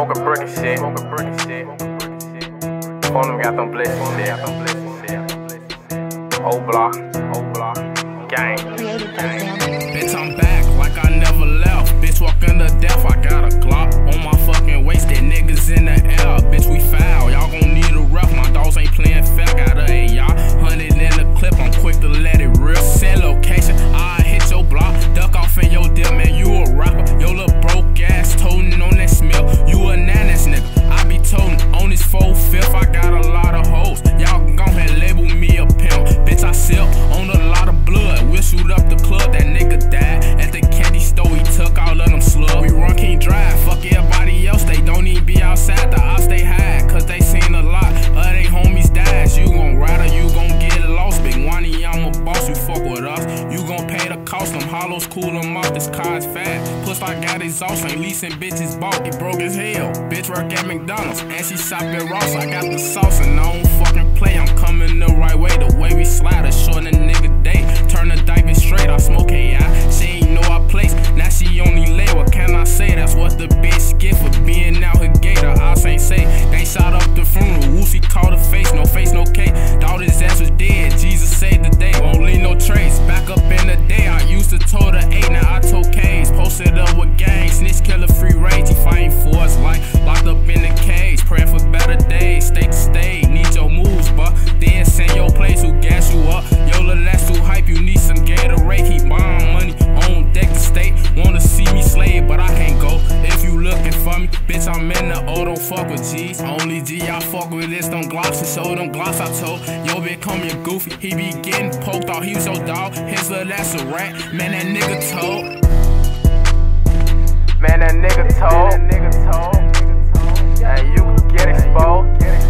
Smoke a brick and shit. Phone them got them blessings shit. Old block. Gang. Bitch, I'm back like I never left. Bitch, walking to death, I got a Glock on my fucking waist. That niggas in the air. Bitch, we foul. Y'all gon' need a ref. My dogs ain't playing fair. Got a AR 100 in the clip. I'm quick to let it rip. Send location. I hit your block. Duck off in your dip, man. You a rapper. Yo, little broke ass toting on that smell. You a nanas nigga. I be toting on this 4/5. I got a lot of hoes. Y'all gon' ahead label me a pimp. Bitch, I sip on a lot of blood. We'll shoot up the club. That nigga died at the candy store. He took all of them slugs. We run King Drive. Fuck everybody else. They don't even be outside. The ops they hide. Cause they seen a lot of they homies dies. You gon' ride or you gon' get lost. Big Wani, I'm a boss. You fuck with us. You gon' pay the cost. Them hollows cool them off. This car's fat. Plus I got exhaust. Ain't leasing bitches bulk. He broke as hell. Bitch work at McDonald's. And she shop at Ross. I got the sauce and I don't fucking play. I'm coming the right way. The way we slide a short a nigga day. Turn the diamond straight. I smoke AI. She ain't know our place. Now she only lay. What can I say? That's what the bitch get for being out her gator. I ain't say. They shot up the funeral. Woosie called her face. No face, no cake. Thought his ass was dead. Jesus saved the day. Won't leave no trace. Back up in the day. I used to told her 8. Now I told K's. Posted up with gangs. Snitch killer free rage. He fighting for his life. Locked up in the cage. Praying for better days. State to state. Need your moves, but then send your place who gas you up. Yola, that's too hype. You need some Gatorade. Keep buying money on deck to state. Wanna see me slave, but I can't go. If you looking for me, bitch, I'm in the O. Don't fuck with G's. Only G I fuck with is them Glocks. And so them Glocks I told. Yo, bitch, call me a goofy. He be getting poked out. He was so dog. His little ass a rat. Man, that nigga told. Man, that nigga told. Hey, you can get exposed.